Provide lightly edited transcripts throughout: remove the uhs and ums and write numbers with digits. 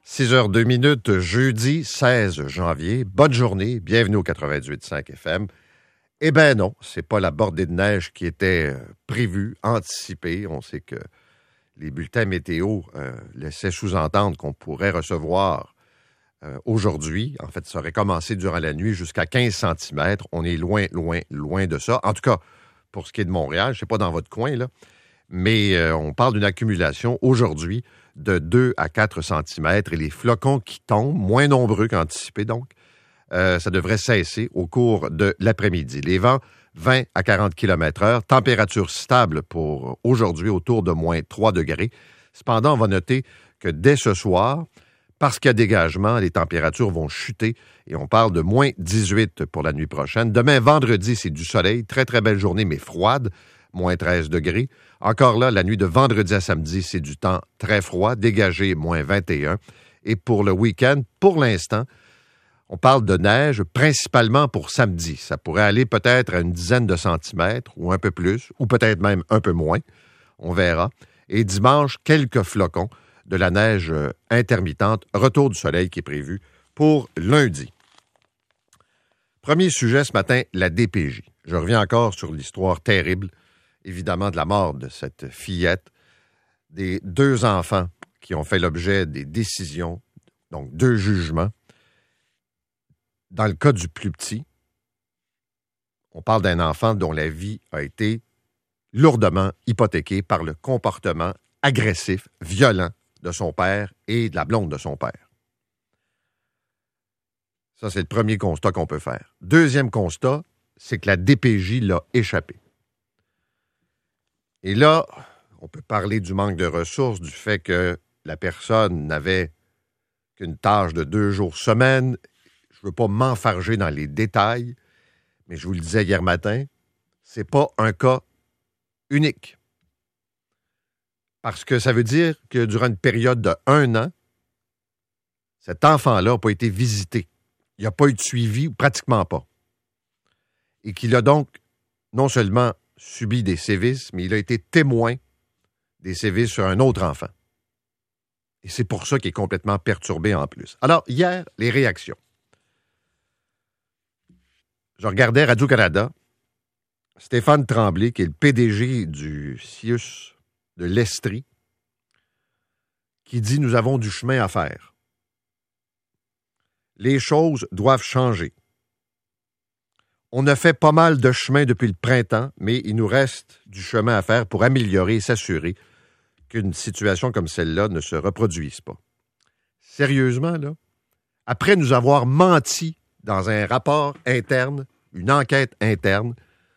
6h02, jeudi 16 janvier. Bonne journée, bienvenue au 98.5 FM. Eh bien non, c'est pas la bordée de neige qui était prévue, anticipée. On sait que les bulletins météo laissaient sous-entendre qu'on pourrait recevoir aujourd'hui. En fait, ça aurait commencé durant la nuit jusqu'à 15 cm. On est loin, loin, loin de ça. En tout cas, pour ce qui est de Montréal, je ne sais pas dans votre coin, là, mais on parle d'une accumulation aujourd'hui de 2 à 4 cm et les flocons qui tombent, moins nombreux qu'anticipé donc, ça devrait cesser au cours de l'après-midi. Les vents, 20 à 40 km/h, température stable pour aujourd'hui autour de moins 3 degrés. Cependant, on va noter que dès ce soir, parce qu'il y a dégagement, les températures vont chuter et on parle de moins 18 pour la nuit prochaine. Demain, vendredi, c'est du soleil, très très belle journée mais froide, moins 13 degrés. Encore là, la nuit de vendredi à samedi, c'est du temps très froid, dégagé, moins 21. Et pour le week-end, pour l'instant, on parle de neige principalement pour samedi. Ça pourrait aller peut-être à une dizaine de centimètres ou un peu plus, ou peut-être même un peu moins. On verra. Et dimanche, quelques flocons de la neige intermittente. Retour du soleil qui est prévu pour lundi. Premier sujet ce matin, la DPJ. Je reviens encore sur l'histoire terrible, évidemment, de la mort de cette fillette, des 2 enfants qui ont fait l'objet des décisions, donc 2 jugements. Dans le cas du plus petit, on parle d'un enfant dont la vie a été lourdement hypothéquée par le comportement agressif, violent de son père et de la blonde de son père. Ça, c'est le premier constat qu'on peut faire. Deuxième constat, c'est que la DPJ l'a échappé. Et là, on peut parler du manque de ressources, du fait que la personne n'avait qu'une tâche de 2 jours semaine. Je ne veux pas m'enfarger dans les détails, mais je vous le disais hier matin, c'est pas un cas unique. Parce que ça veut dire que durant une période de 1 an, cet enfant-là n'a pas été visité. Il n'y a pas eu de suivi, ou pratiquement pas. Et qu'il a donc non seulement subi des sévices, mais il a été témoin des sévices sur un autre enfant. Et c'est pour ça qu'il est complètement perturbé en plus. Alors, hier, les réactions. Je regardais Radio-Canada, Stéphane Tremblay, qui est le PDG du CIUS de l'Estrie, qui dit « Nous avons du chemin à faire. Les choses doivent changer. On a fait pas mal de chemin depuis le printemps, mais il nous reste du chemin à faire pour améliorer et s'assurer qu'une situation comme celle-là ne se reproduise pas. » Sérieusement, là, après nous avoir menti dans un rapport interne, une enquête interne,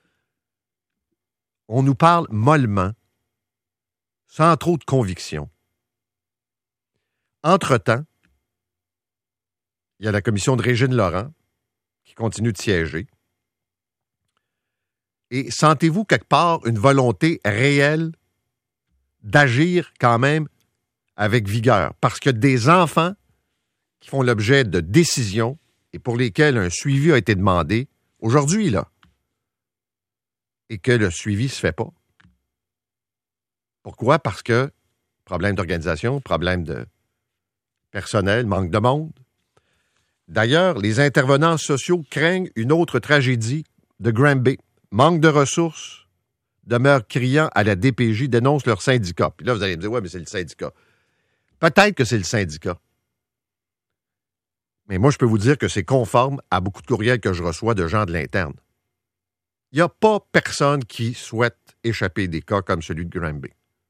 on nous parle mollement, sans trop de conviction. Entre-temps, il y a la commission de Régine Laurent qui continue de siéger. Et sentez-vous quelque part une volonté réelle d'agir quand même avec vigueur? Parce que des enfants qui font l'objet de décisions et pour lesquels un suivi a été demandé aujourd'hui, là, et que le suivi ne se fait pas. Pourquoi? Parce que problème d'organisation, problème de personnel, manque de monde. D'ailleurs, les intervenants sociaux craignent une autre tragédie de Granby. Manque de ressources demeure criant à la DPJ, dénonce leur syndicat. Puis là, vous allez me dire, ouais, mais c'est le syndicat. Peut-être que c'est le syndicat. Mais moi, je peux vous dire que c'est conforme à beaucoup de courriels que je reçois de gens de l'interne. Il n'y a pas personne qui souhaite échapper des cas comme celui de Granby.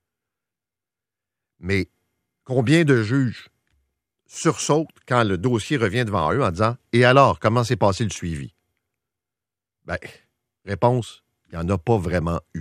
Mais combien de juges sursautent quand le dossier revient devant eux en disant « Et alors, comment s'est passé le suivi? » Ben, réponse, il n'y en a pas vraiment eu.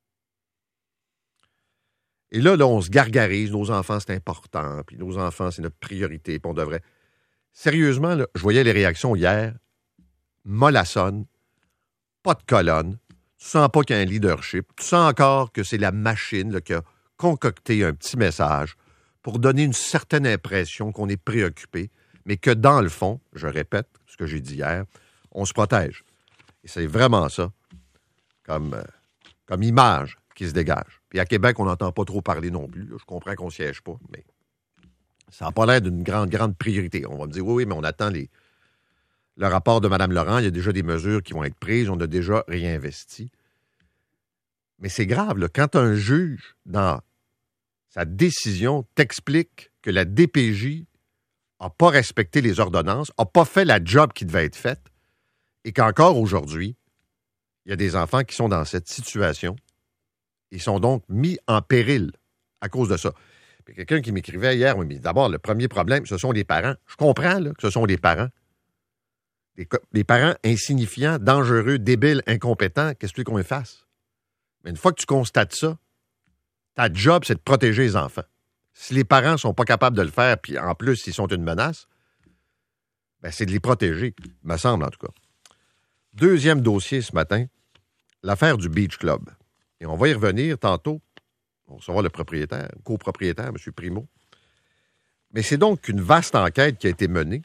Et là, on se gargarise, nos enfants, c'est important, puis nos enfants, c'est notre priorité, puis on devrait... Sérieusement, là, je voyais les réactions hier, mollassonne, pas de colonne, tu sens pas qu'il y a un leadership, tu sens encore que c'est la machine là, qui a concocté un petit message pour donner une certaine impression qu'on est préoccupé, mais que dans le fond, je répète ce que j'ai dit hier, on se protège. Et c'est vraiment ça, comme image qui se dégage. Puis à Québec, on n'entend pas trop parler non plus. Là. Je comprends qu'on ne siège pas, mais Ça n'a pas l'air d'une grande priorité. On va me dire, oui, mais on attend le rapport de Mme Laurent. Il y a déjà des mesures qui vont être prises. On a déjà réinvesti. Mais c'est grave, là, quand un juge, dans sa décision, t'explique que la DPJ n'a pas respecté les ordonnances, n'a pas fait la job qui devait être faite, et qu'encore aujourd'hui, il y a des enfants qui sont dans cette situation. Ils sont donc mis en péril à cause de ça. Puis quelqu'un qui m'écrivait hier, mais d'abord, le premier problème, ce sont les parents. Je comprends là, que ce sont les parents. Les parents insignifiants, dangereux, débiles, incompétents, qu'est-ce que tu veux qu'on fasse? Mais une fois que tu constates ça, ta job, c'est de protéger les enfants. Si les parents ne sont pas capables de le faire, puis en plus, ils sont une menace, ben c'est de les protéger, me semble en tout cas. Deuxième dossier ce matin, l'affaire du Beach Club. Et on va y revenir tantôt. On va recevoir le propriétaire, le copropriétaire, M. Primo. Mais c'est donc une vaste enquête qui a été menée.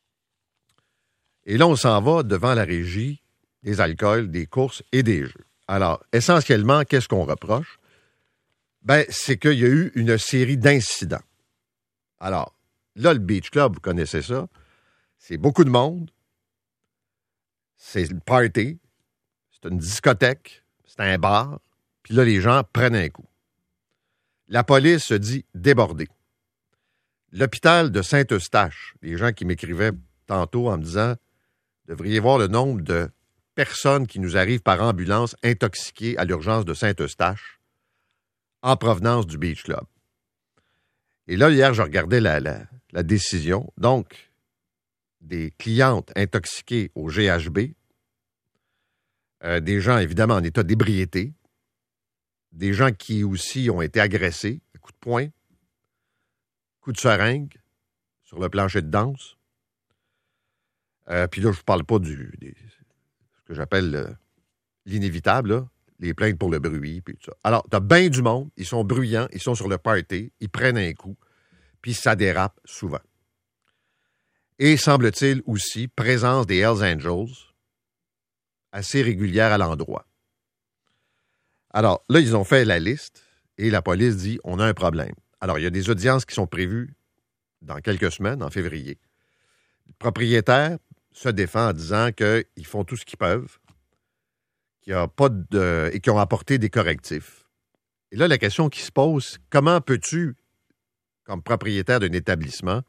Et là, on s'en va devant la régie des alcools, des courses et des jeux. Alors, essentiellement, qu'est-ce qu'on reproche? Ben, c'est qu'il y a eu une série d'incidents. Alors, là, le Beach Club, vous connaissez ça, c'est beaucoup de monde, c'est le party, c'est une discothèque, c'est un bar, puis là, les gens prennent un coup. La police se dit débordée. L'hôpital de Saint-Eustache, les gens qui m'écrivaient tantôt en me disant « Devriez voir le nombre de personnes qui nous arrivent par ambulance intoxiquées à l'urgence de Saint-Eustache en provenance du Beach Club. » Et là, hier, je regardais la décision. Donc, des clientes intoxiquées au GHB, des gens, évidemment, en état d'ébriété, des gens qui aussi ont été agressés, à coups de poing, coups de seringue sur le plancher de danse. Puis là, je ne parle pas ce que j'appelle l'inévitable, là, les plaintes pour le bruit, puis tout ça. Alors, tu as bien du monde, ils sont bruyants, ils sont sur le party, ils prennent un coup, puis ça dérape souvent. Et semble-t-il aussi, présence des Hells Angels assez régulière à l'endroit. Alors, là, ils ont fait la liste et la police dit on a un problème. Alors, il y a des audiences qui sont prévues dans quelques semaines, en février. Le propriétaire se défend en disant qu'ils font tout ce qu'ils peuvent, et qu'ils ont apporté des correctifs. Et là, la question qui se pose, comment peux-tu, comme propriétaire d'un établissement,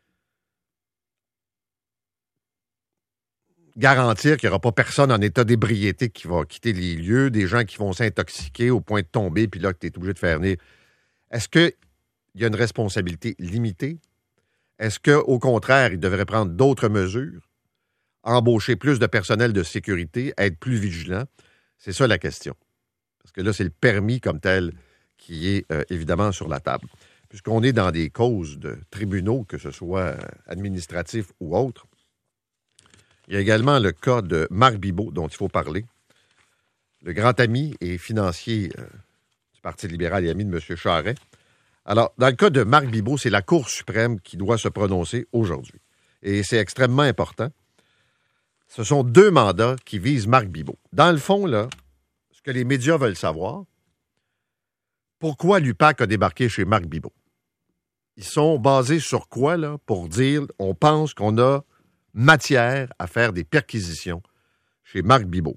garantir qu'il n'y aura pas personne en état d'ébriété qui va quitter les lieux, des gens qui vont s'intoxiquer au point de tomber, puis là, que tu es obligé de faire venir. Est-ce qu'il y a une responsabilité limitée? Est-ce qu'au contraire, il devrait prendre d'autres mesures, embaucher plus de personnel de sécurité, être plus vigilant? C'est ça la question. Parce que là, c'est le permis comme tel qui est évidemment sur la table. Puisqu'on est dans des causes de tribunaux, que ce soit administratifs ou autres, il y a également le cas de Marc Bibot, dont il faut parler. Le grand ami et financier du Parti libéral et ami de M. Charest. Alors, dans le cas de Marc Bibot, c'est la Cour suprême qui doit se prononcer aujourd'hui. Et c'est extrêmement important. Ce sont 2 mandats qui visent Marc Bibot. Dans le fond, là, ce que les médias veulent savoir, pourquoi l'UPAC a débarqué chez Marc Bibot? Ils sont basés sur quoi, là, pour dire on pense qu'on a matière à faire des perquisitions chez Marc Bibot.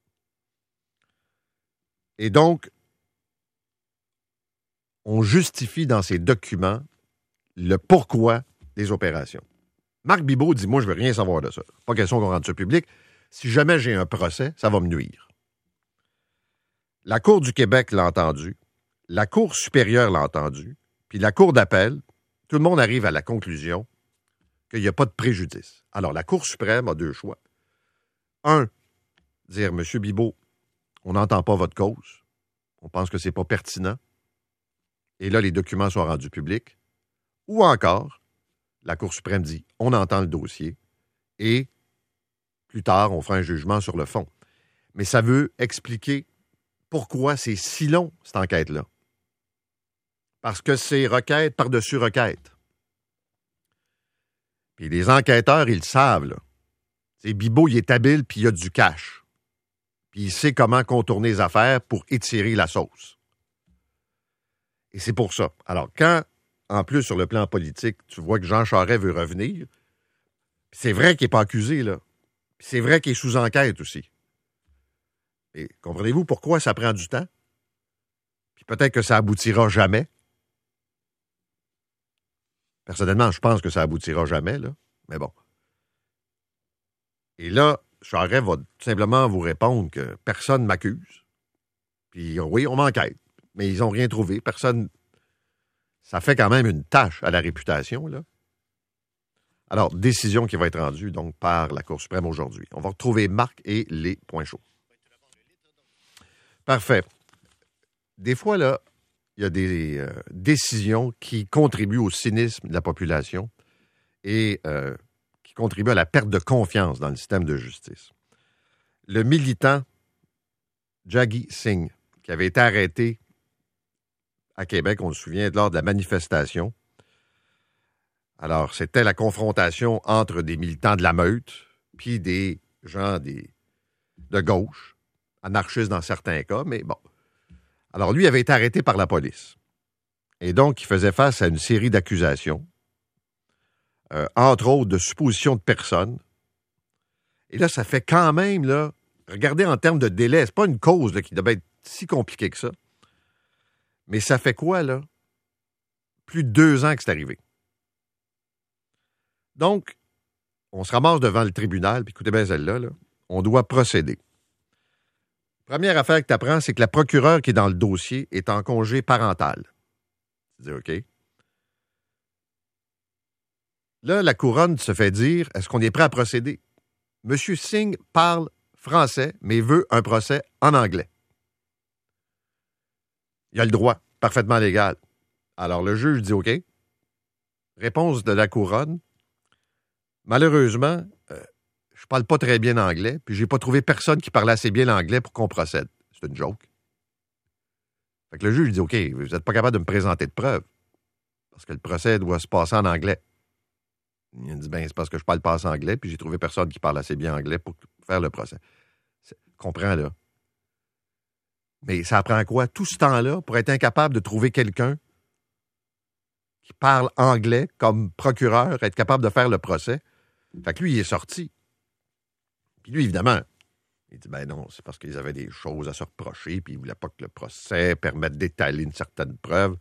Et donc, on justifie dans ces documents le pourquoi des opérations. Marc Bibot dit, moi, je ne veux rien savoir de ça. Pas question qu'on rende ça public. Si jamais j'ai un procès, ça va me nuire. La Cour du Québec l'a entendu, la Cour supérieure l'a entendu, puis la Cour d'appel, tout le monde arrive à la conclusion qu'il n'y a pas de préjudice. Alors, la Cour suprême a 2 choix. 1, dire, M. Bibot, on n'entend pas votre cause. On pense que ce n'est pas pertinent. Et là, les documents sont rendus publics. Ou encore, la Cour suprême dit, on entend le dossier et plus tard, on fera un jugement sur le fond. Mais ça veut expliquer pourquoi c'est si long, cette enquête-là. Parce que c'est requête par-dessus requête. Puis les enquêteurs, ils le savent, là. C'est Bibot, il est habile, puis il a du cash. Puis il sait comment contourner les affaires pour étirer la sauce. Et c'est pour ça. Alors, quand en plus, sur le plan politique, tu vois que Jean Charest veut revenir. C'est vrai qu'il n'est pas accusé, là. C'est vrai qu'il est sous enquête aussi. Et comprenez-vous pourquoi ça prend du temps? Puis peut-être que ça aboutira jamais. Personnellement, je pense que ça aboutira jamais, là. Mais bon. Et là, Charest va tout simplement vous répondre que personne ne m'accuse. Puis oui, on m'enquête. Mais ils n'ont rien trouvé. Personne. Ça fait quand même une tâche à la réputation, là. Alors, décision qui va être rendue donc par la Cour suprême aujourd'hui. On va retrouver Marc et les points chauds. Parfait. Des fois, là, il y a des décisions qui contribuent au cynisme de la population et qui contribuent à la perte de confiance dans le système de justice. Le militant Jaggi Singh, qui avait été arrêté à Québec, on se souvient, lors de la manifestation. Alors, c'était la confrontation entre des militants de la meute puis des gens de gauche, anarchistes dans certains cas, mais bon. Alors, lui avait été arrêté par la police. Et donc, il faisait face à une série d'accusations, entre autres de suppositions de personnes. Et là, ça fait quand même, là, regardez en termes de délai, c'est pas une cause là, qui devait être si compliquée que ça. Mais ça fait quoi, là? Plus de 2 ans que c'est arrivé. Donc, on se ramasse devant le tribunal, puis écoutez bien celle-là, là, on doit procéder. Première affaire que tu apprends, c'est que la procureure qui est dans le dossier est en congé parental. Tu dis OK. Là, la couronne se fait dire, est-ce qu'on est prêt à procéder? M. Singh parle français, mais veut un procès en anglais. Il a le droit, parfaitement légal. Alors, le juge dit OK. Réponse de la couronne. Malheureusement, je parle pas très bien anglais, puis j'ai pas trouvé personne qui parlait assez bien l'anglais pour qu'on procède. C'est une joke. Fait que le juge dit OK, vous n'êtes pas capable de me présenter de preuves, parce que le procès doit se passer en anglais. Il dit c'est parce que je parle pas assez anglais, puis j'ai trouvé personne qui parle assez bien anglais pour faire le procès. Comprends, là. Mais ça prend quoi? Tout ce temps-là pour être incapable de trouver quelqu'un qui parle anglais comme procureur, être capable de faire le procès. Fait que lui, il est sorti. Puis lui, évidemment, il dit non, c'est parce qu'ils avaient des choses à se reprocher, puis ils ne voulaient pas que le procès permette d'étaler une certaine preuve.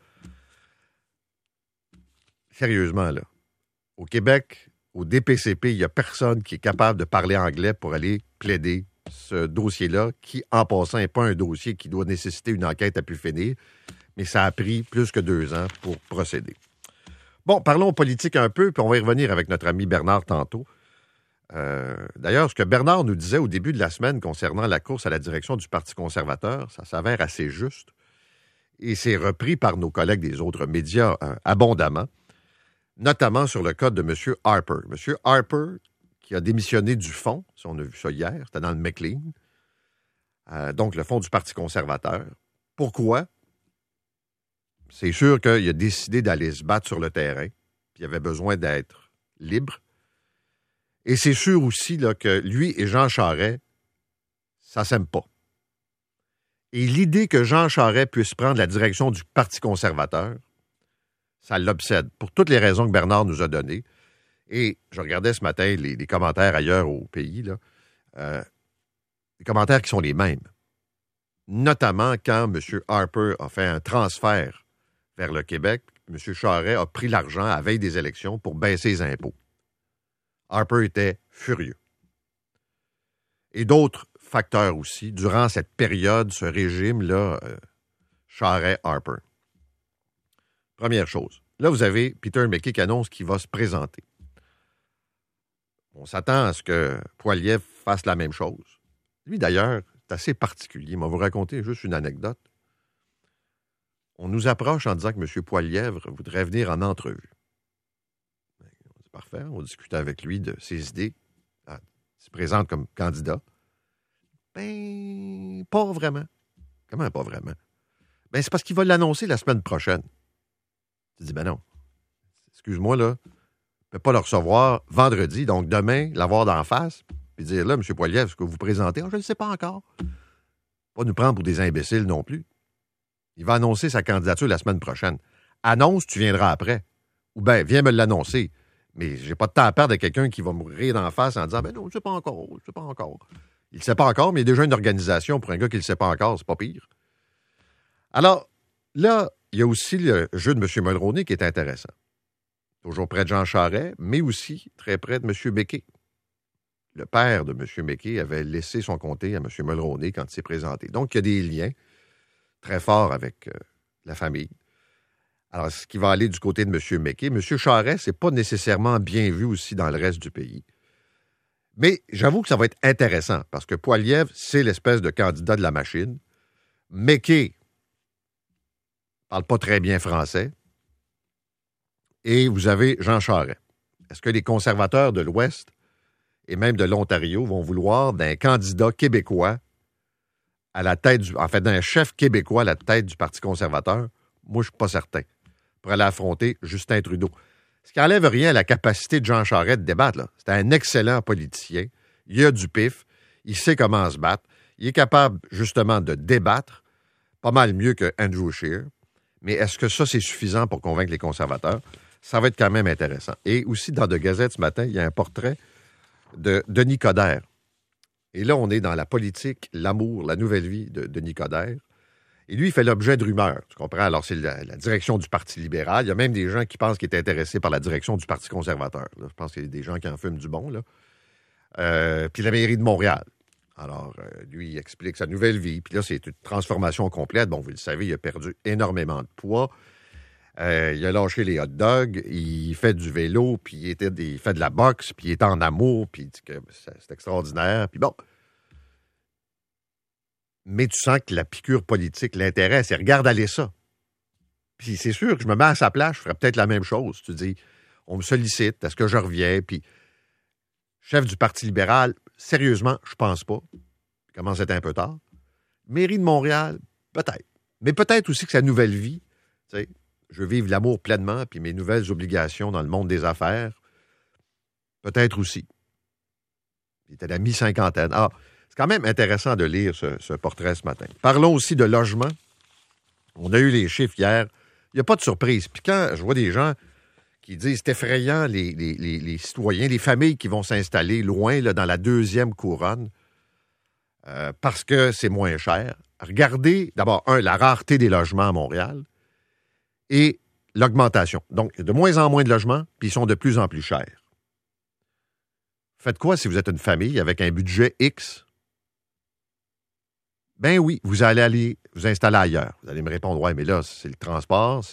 Sérieusement, là, au Québec, au DPCP, il n'y a personne qui est capable de parler anglais pour aller plaider ce dossier-là, qui, en passant, n'est pas un dossier qui doit nécessiter une enquête à pu finir, mais ça a pris plus que 2 ans pour procéder. Bon, parlons politique un peu, puis on va y revenir avec notre ami Bernard tantôt. D'ailleurs, ce que Bernard nous disait au début de la semaine concernant la course à la direction du Parti conservateur, ça s'avère assez juste, et c'est repris par nos collègues des autres médias abondamment, notamment sur le cas de M. Harper. M. Harper, qui a démissionné du fond, si on a vu ça hier, c'était dans le McLean, donc le fond du Parti conservateur. Pourquoi? C'est sûr qu'il a décidé d'aller se battre sur le terrain, puis il avait besoin d'être libre. Et c'est sûr aussi là, que lui et Jean Charest, ça ne s'aime pas. Et l'idée que Jean Charest puisse prendre la direction du Parti conservateur, ça l'obsède, pour toutes les raisons que Bernard nous a données. Et je regardais ce matin les commentaires ailleurs au pays, là, les commentaires qui sont les mêmes. Notamment quand M. Harper a fait un transfert vers le Québec, M. Charest a pris l'argent à veille des élections pour baisser les impôts. Harper était furieux. Et d'autres facteurs aussi, durant cette période, ce régime-là, Charest-Harper. Première chose. Là, vous avez Peter MacKay qui annonce qu'il va se présenter. On s'attend à ce que Poilievre fasse la même chose. Lui, d'ailleurs, c'est assez particulier. Je vais vous raconter juste une anecdote. On nous approche en disant que M. Poilievre voudrait venir en entrevue. C'est parfait. On discute avec lui de ses idées. Il se présente comme candidat. Pas vraiment. Comment pas vraiment? C'est parce qu'il va l'annoncer la semaine prochaine. Tu dis, non. Excuse-moi, là. Je ne peux pas le recevoir vendredi, donc demain, l'avoir d'en face, puis dire, là, M. Poilievre, ce que vous présentez, je ne le sais pas encore. Pas nous prendre pour des imbéciles non plus. Il va annoncer sa candidature la semaine prochaine. annonce, tu viendras après. Ou bien, viens me l'annoncer. Mais j'ai pas de temps à perdre de quelqu'un qui va me rire d'en face en disant, ben non, je ne sais pas encore, je ne sais pas encore. Il ne sait pas encore, mais il y a déjà une organisation pour un gars qui ne le sait pas encore, c'est pas pire. Alors, là, il y a aussi le jeu de M. Mulroney qui est intéressant. Toujours près de Jean Charest, mais aussi très près de M. Becquet. Le père de M. Becquet avait laissé son comté à M. Mulroney quand il s'est présenté. Donc, il y a des liens très forts avec la famille. Alors, ce qui va aller du côté de M. Becquet, M. Charest, c'est pas nécessairement bien vu aussi dans le reste du pays. Mais j'avoue que ça va être intéressant, parce que Poilievre, c'est l'espèce de candidat de la machine. Becquet parle pas très bien français. Et vous avez Jean Charest. Est-ce que les conservateurs de l'Ouest et même de l'Ontario vont vouloir d'un candidat québécois à la tête d'un chef québécois à la tête du Parti conservateur? Moi, je ne suis pas certain. Pour aller affronter Justin Trudeau. Ce qui n'enlève rien à la capacité de Jean Charest de débattre, là. C'est un excellent politicien. Il a du pif. Il sait comment se battre. Il est capable, justement, de débattre pas mal mieux que Andrew Scheer. Mais est-ce que ça, c'est suffisant pour convaincre les conservateurs? Ça va être quand même intéressant. Et aussi, dans The Gazette ce matin, il y a un portrait de Denis Coderre. Et là, on est dans la politique, l'amour, la nouvelle vie de Denis Coderre. Et lui, il fait l'objet de rumeurs. Tu comprends? Alors, c'est la direction du Parti libéral. Il y a même des gens qui pensent qu'il est intéressé par la direction du Parti conservateur. Là, je pense qu'il y a des gens qui en fument du bon. Là. Puis la mairie de Montréal. Alors, lui, il explique sa nouvelle vie. Puis là, c'est une transformation complète. Bon, vous le savez, il a perdu énormément de poids. Il a lâché les hot dogs. Il fait du vélo. Puis il fait de la boxe. Puis il est en amour. Puis il dit que c'est extraordinaire. Puis bon. Mais tu sens que la piqûre politique l'intéresse et regarde aller ça. Puis c'est sûr que je me mets à sa place, je ferais peut-être la même chose. Tu dis, on me sollicite, est-ce que je reviens? Puis, chef du Parti libéral, sérieusement, je pense pas. Il commence à être un peu tard. Mairie de Montréal, peut-être. Mais peut-être aussi que sa nouvelle vie, tu sais, je veux vivre l'amour pleinement, puis mes nouvelles obligations dans le monde des affaires, peut-être aussi. Il était à la mi-cinquantaine. Ah, c'est quand même intéressant de lire ce portrait ce matin. Parlons aussi de logement. On a eu les chiffres hier. Il n'y a pas de surprise. Puis quand je vois des gens qui disent c'est effrayant, les citoyens, les familles qui vont s'installer loin, là, dans la deuxième couronne, parce que c'est moins cher. Regardez, d'abord, la rareté des logements à Montréal et l'augmentation. Donc, il y a de moins en moins de logements, puis ils sont de plus en plus chers. Faites quoi si vous êtes une famille avec un budget X? Ben oui, vous allez aller vous installer ailleurs. Vous allez me répondre, ouais, mais là, c'est le transport,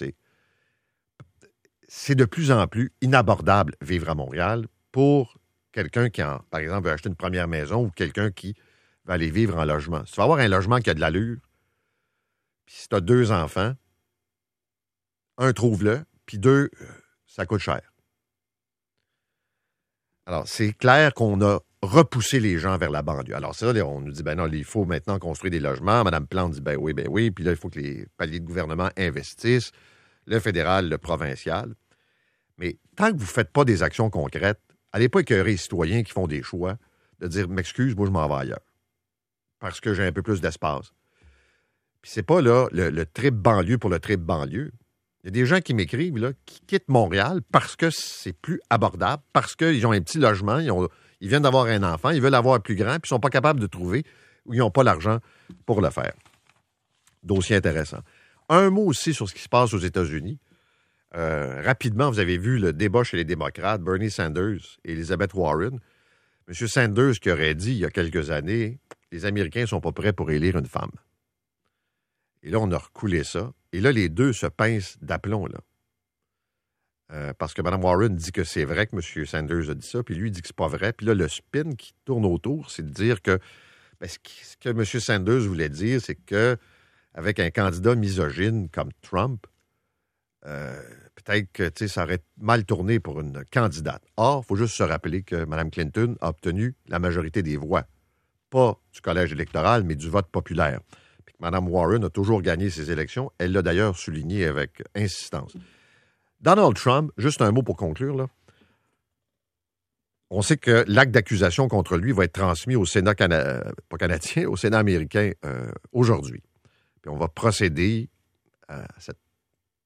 c'est de plus en plus inabordable vivre à Montréal pour quelqu'un qui, par exemple, veut acheter une première maison ou quelqu'un qui va aller vivre en logement. Si tu vas avoir un logement qui a de l'allure, puis si tu as 2 enfants, un, trouve-le, puis 2, ça coûte cher. Alors, c'est clair qu'on a repoussé les gens vers la banlieue. Alors, ça, on nous dit, ben non, il faut maintenant construire des logements. Mme Plante dit, ben oui. Puis là, il faut que les paliers de gouvernement investissent, le fédéral, le provincial. Mais tant que vous ne faites pas des actions concrètes, allez pas écœurer les citoyens qui font des choix de dire, m'excuse, moi, je m'en vais ailleurs. Parce que j'ai un peu plus d'espace. Puis c'est pas, là, le trip banlieue pour le trip banlieue. Il y a des gens qui m'écrivent, là, qui quittent Montréal parce que c'est plus abordable, parce qu'ils ont un petit logement, ils viennent d'avoir un enfant, ils veulent avoir plus grand, puis ils ne sont pas capables de trouver ou ils n'ont pas l'argent pour le faire. Dossier intéressant. Un mot aussi sur ce qui se passe aux États-Unis. Rapidement, vous avez vu le débat chez les démocrates, Bernie Sanders et Elizabeth Warren. M. Sanders qui aurait dit il y a quelques années, les Américains ne sont pas prêts pour élire une femme. Et là, on a recoulé ça. Et là, les deux se pincent d'aplomb, là. Parce que Mme Warren dit que c'est vrai que M. Sanders a dit ça, puis lui dit que c'est pas vrai. Puis là, le spin qui tourne autour, c'est de dire que ce que M. Sanders voulait dire, c'est que avec un candidat misogyne comme Trump, peut-être que ça aurait mal tourné pour une candidate. Or, il faut juste se rappeler que Mme Clinton a obtenu la majorité des voix. Pas du collège électoral, mais du vote populaire. Puis que Mme Warren a toujours gagné ses élections. Elle l'a d'ailleurs souligné avec insistance. Donald Trump, juste un mot pour conclure, là. On sait que l'acte d'accusation contre lui va être transmis au Sénat pas canadien, au Sénat américain aujourd'hui. Puis on va procéder à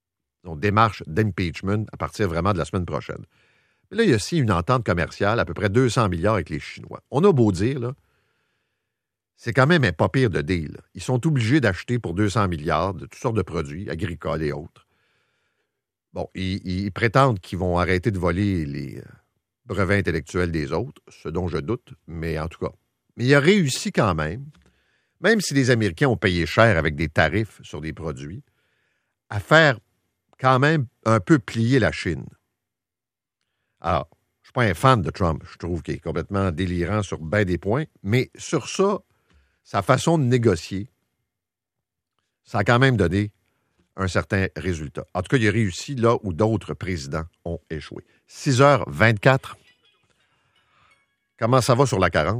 son démarche d'impeachment à partir vraiment de la semaine prochaine. Mais là, il y a aussi une entente commerciale à peu près 200 milliards avec les Chinois. On a beau dire, là, c'est quand même un pas pire de deal. Ils sont obligés d'acheter pour 200 milliards de toutes sortes de produits, agricoles et autres. Bon, ils prétendent qu'ils vont arrêter de voler les brevets intellectuels des autres, ce dont je doute, mais en tout cas. Mais il a réussi quand même si les Américains ont payé cher avec des tarifs sur des produits, à faire quand même un peu plier la Chine. Alors, je ne suis pas un fan de Trump. Je trouve qu'il est complètement délirant sur bien des points, mais sur ça, sa façon de négocier, ça a quand même donné un certain résultat. En tout cas, il a réussi là où d'autres présidents ont échoué. 6h24. Comment ça va sur la 40?